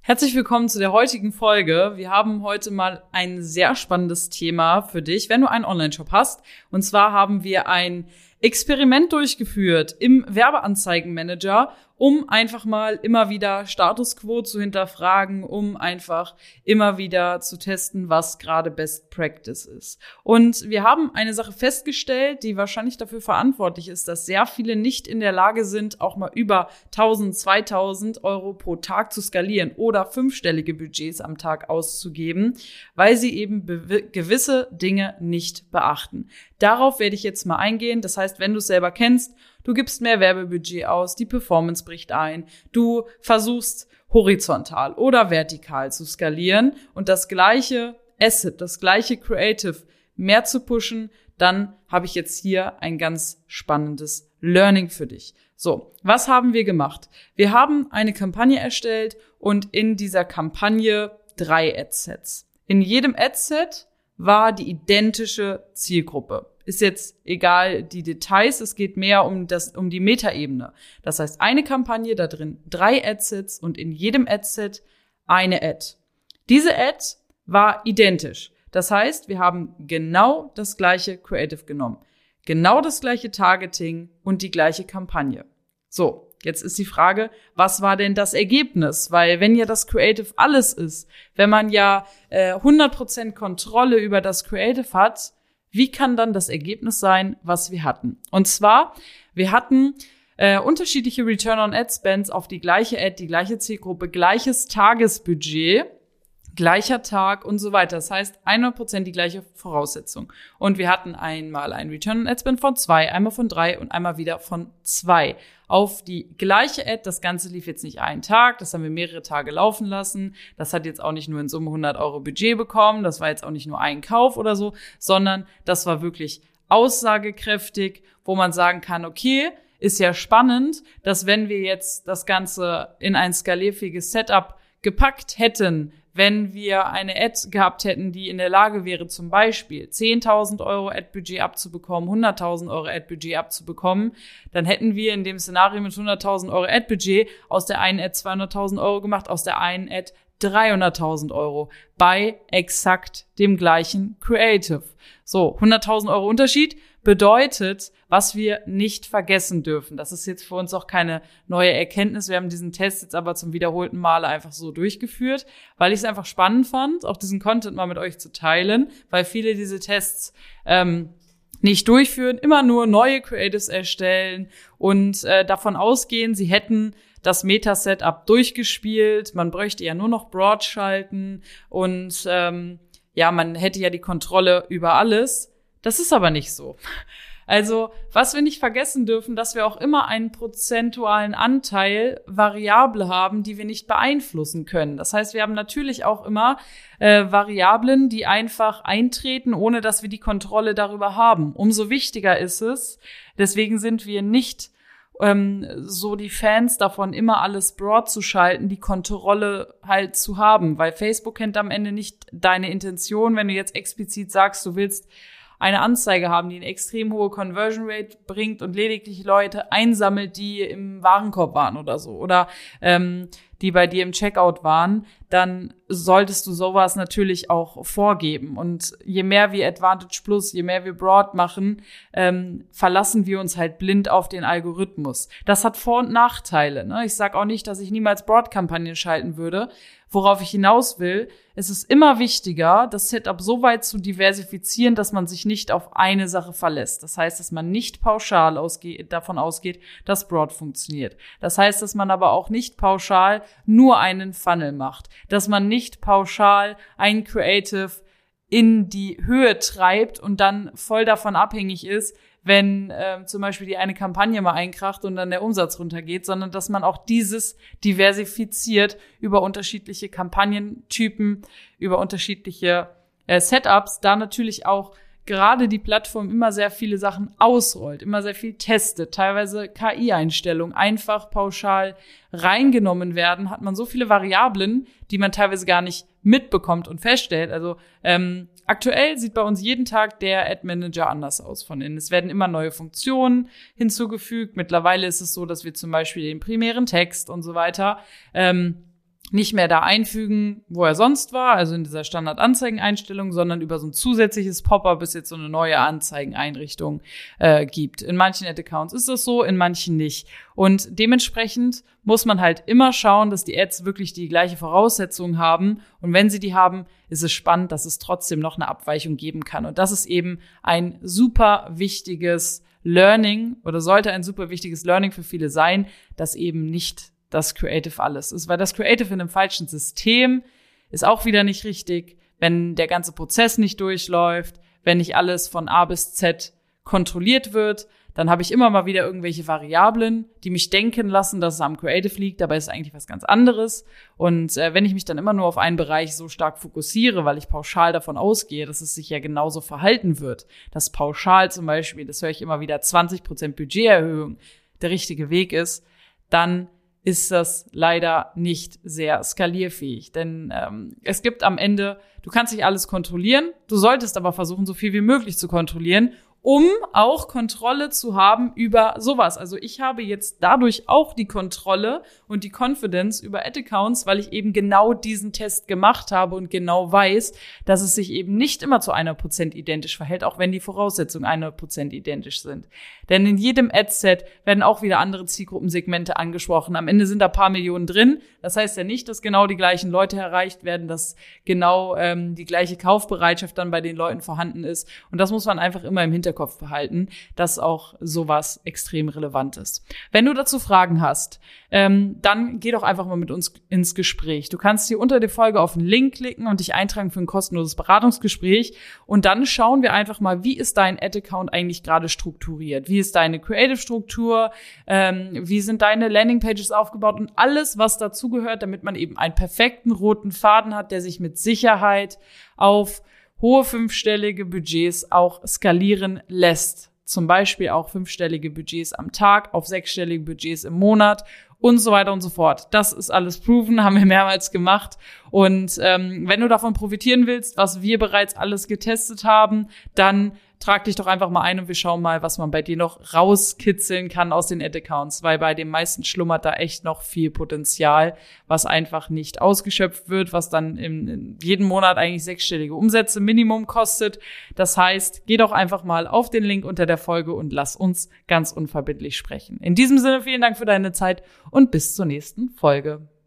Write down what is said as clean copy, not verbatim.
Herzlich willkommen zu der heutigen Folge. Wir haben heute mal ein sehr spannendes Thema für dich, wenn du einen Online-Shop hast. Und zwar haben wir ein Experiment durchgeführt im Werbeanzeigenmanager, um einfach mal immer wieder Status Quo zu hinterfragen, um einfach immer wieder zu testen, was gerade Best Practice ist. Und wir haben eine Sache festgestellt, die wahrscheinlich dafür verantwortlich ist, dass sehr viele nicht in der Lage sind, auch mal über 1.000, 2.000 Euro pro Tag zu skalieren oder 5-stellige Budgets am Tag auszugeben, weil sie eben gewisse Dinge nicht beachten. Darauf werde ich jetzt mal eingehen. Das heißt, wenn du es selber kennst, du gibst mehr Werbebudget aus, die Performance bricht ein, du versuchst horizontal oder vertikal zu skalieren und das gleiche Asset, das gleiche Creative mehr zu pushen, dann habe ich jetzt hier ein ganz spannendes Learning für dich. So, was haben wir gemacht? Wir haben eine Kampagne erstellt und in dieser Kampagne 3 Adsets. In jedem Adset war die identische Zielgruppe. Ist jetzt egal die Details, es geht mehr um die Metaebene. Das heißt, eine Kampagne, da drin 3 Adsets und in jedem Adset eine Ad. Diese Ad war identisch. Das heißt, wir haben genau das gleiche Creative genommen, genau das gleiche Targeting und die gleiche Kampagne. So, jetzt ist die Frage, was war denn das Ergebnis? Weil wenn ja das Creative alles ist, wenn man ja 100% Kontrolle über das Creative hat, wie kann dann das Ergebnis sein, was wir hatten? Und zwar, wir hatten unterschiedliche Return on Ad Spends auf die gleiche Ad, die gleiche Zielgruppe, gleiches Tagesbudget, gleicher Tag und so weiter. Das heißt, 100% die gleiche Voraussetzung. Und wir hatten einmal ein Return on Ad Spend von 2, einmal von 3 und einmal wieder von 2. Auf die gleiche Ad, das Ganze lief jetzt nicht einen Tag, das haben wir mehrere Tage laufen lassen. Das hat jetzt auch nicht nur in Summe 100 Euro Budget bekommen, das war jetzt auch nicht nur ein Kauf oder so, sondern das war wirklich aussagekräftig, wo man sagen kann, okay, ist ja spannend, dass wenn wir jetzt das Ganze in ein skalierfähiges Setup gepackt hätten, wenn wir eine Ad gehabt hätten, die in der Lage wäre, zum Beispiel 10.000 Euro Ad-Budget abzubekommen, 100.000 Euro Ad-Budget abzubekommen, dann hätten wir in dem Szenario mit 100.000 Euro Ad-Budget aus der einen Ad 200.000 Euro gemacht, aus der einen Ad 300.000 Euro bei exakt dem gleichen Creative. So, 100.000 Euro Unterschied bedeutet, was wir nicht vergessen dürfen. Das ist jetzt für uns auch keine neue Erkenntnis. Wir haben diesen Test jetzt aber zum wiederholten Male einfach so durchgeführt, weil ich es einfach spannend fand, auch diesen Content mal mit euch zu teilen, weil viele diese Tests nicht durchführen, immer nur neue Creatives erstellen und davon ausgehen, sie hätten das Meta-Setup durchgespielt, man bräuchte ja nur noch Broad schalten und man hätte ja die Kontrolle über alles. Das ist aber nicht so. Also, was wir nicht vergessen dürfen, dass wir auch immer einen prozentualen Anteil Variable haben, die wir nicht beeinflussen können. Das heißt, wir haben natürlich auch immer Variablen, die einfach eintreten, ohne dass wir die Kontrolle darüber haben. Umso wichtiger ist es, deswegen sind wir nicht so die Fans davon, immer alles broad zu schalten, die Kontrolle halt zu haben, weil Facebook kennt am Ende nicht deine Intention, wenn du jetzt explizit sagst, du willst eine Anzeige haben, die eine extrem hohe Conversion Rate bringt und lediglich Leute einsammelt, die im Warenkorb waren oder so oder die bei dir im Checkout waren, dann solltest du sowas natürlich auch vorgeben. Und je mehr wir Advantage Plus, je mehr wir Broad machen, verlassen wir uns halt blind auf den Algorithmus. Das hat Vor- und Nachteile, ne? Ich sage auch nicht, dass ich niemals Broad-Kampagnen schalten würde. Worauf ich hinaus will, es ist immer wichtiger, das Setup so weit zu diversifizieren, dass man sich nicht auf eine Sache verlässt. Das heißt, dass man nicht pauschal davon ausgeht, dass Broad funktioniert. Das heißt, dass man aber auch nicht pauschal nur einen Funnel macht. Dass man nicht pauschal ein Creative in die Höhe treibt und dann voll davon abhängig ist, wenn zum Beispiel die eine Kampagne mal einkracht und dann der Umsatz runtergeht, sondern dass man auch dieses diversifiziert über unterschiedliche Kampagnentypen, über unterschiedliche Setups, da natürlich auch gerade die Plattform immer sehr viele Sachen ausrollt, immer sehr viel testet, teilweise KI-Einstellungen einfach pauschal reingenommen werden, hat man so viele Variablen, die man teilweise gar nicht mitbekommt und feststellt. Also aktuell sieht bei uns jeden Tag der Ad Manager anders aus von innen. Es werden immer neue Funktionen hinzugefügt. Mittlerweile ist es so, dass wir zum Beispiel den primären Text und so weiter nicht mehr da einfügen, wo er sonst war, also in dieser Standard-Anzeigeneinstellung, sondern über so ein zusätzliches Pop-up, bis jetzt so eine neue Anzeigeneinrichtung gibt. In manchen Ad-Accounts ist das so, in manchen nicht. Und dementsprechend muss man halt immer schauen, dass die Ads wirklich die gleiche Voraussetzung haben. Und wenn sie die haben, ist es spannend, dass es trotzdem noch eine Abweichung geben kann. Und das ist eben ein super wichtiges Learning oder sollte ein super wichtiges Learning für viele sein, dass eben nicht das Creative alles ist. Weil das Creative in einem falschen System ist auch wieder nicht richtig, wenn der ganze Prozess nicht durchläuft, wenn nicht alles von A bis Z kontrolliert wird, dann habe ich immer mal wieder irgendwelche Variablen, die mich denken lassen, dass es am Creative liegt, dabei ist es eigentlich was ganz anderes. Und wenn ich mich dann immer nur auf einen Bereich so stark fokussiere, weil ich pauschal davon ausgehe, dass es sich ja genauso verhalten wird, dass pauschal zum Beispiel, das höre ich immer wieder, 20% Budgeterhöhung der richtige Weg ist, dann ist das leider nicht sehr skalierfähig. Denn es gibt am Ende, du kannst nicht alles kontrollieren, du solltest aber versuchen, so viel wie möglich zu kontrollieren, um auch Kontrolle zu haben über sowas. Also ich habe jetzt dadurch auch die Kontrolle und die Confidence über Ad-Accounts, weil ich eben genau diesen Test gemacht habe und genau weiß, dass es sich eben nicht immer zu 100% identisch verhält, auch wenn die Voraussetzungen 100% identisch sind. Denn in jedem Ad-Set werden auch wieder andere Zielgruppensegmente angesprochen. Am Ende sind da ein paar Millionen drin. Das heißt ja nicht, dass genau die gleichen Leute erreicht werden, dass genau die gleiche Kaufbereitschaft dann bei den Leuten vorhanden ist. Und das muss man einfach immer im Hinterkopf behalten, dass auch sowas extrem relevant ist. Wenn du dazu Fragen hast, dann geh doch einfach mal mit uns ins Gespräch. Du kannst hier unter der Folge auf den Link klicken und dich eintragen für ein kostenloses Beratungsgespräch. Und dann schauen wir einfach mal, wie ist dein Ad-Account eigentlich gerade strukturiert? Wie ist deine Creative-Struktur? Wie sind deine Landingpages aufgebaut? Und alles, was dazugehört, damit man eben einen perfekten roten Faden hat, der sich mit Sicherheit auf hohe fünfstellige Budgets auch skalieren lässt. Zum Beispiel auch fünfstellige Budgets am Tag, auf sechsstellige Budgets im Monat und so weiter und so fort. Das ist alles proven, haben wir mehrmals gemacht. Und wenn du davon profitieren willst, was wir bereits alles getestet haben, dann trag dich doch einfach mal ein und wir schauen mal, was man bei dir noch rauskitzeln kann aus den Ad-Accounts, weil bei den meisten schlummert da echt noch viel Potenzial, was einfach nicht ausgeschöpft wird, was dann in jedem Monat eigentlich sechsstellige Umsätze Minimum kostet. Das heißt, geh doch einfach mal auf den Link unter der Folge und lass uns ganz unverbindlich sprechen. In diesem Sinne, vielen Dank für deine Zeit und bis zur nächsten Folge.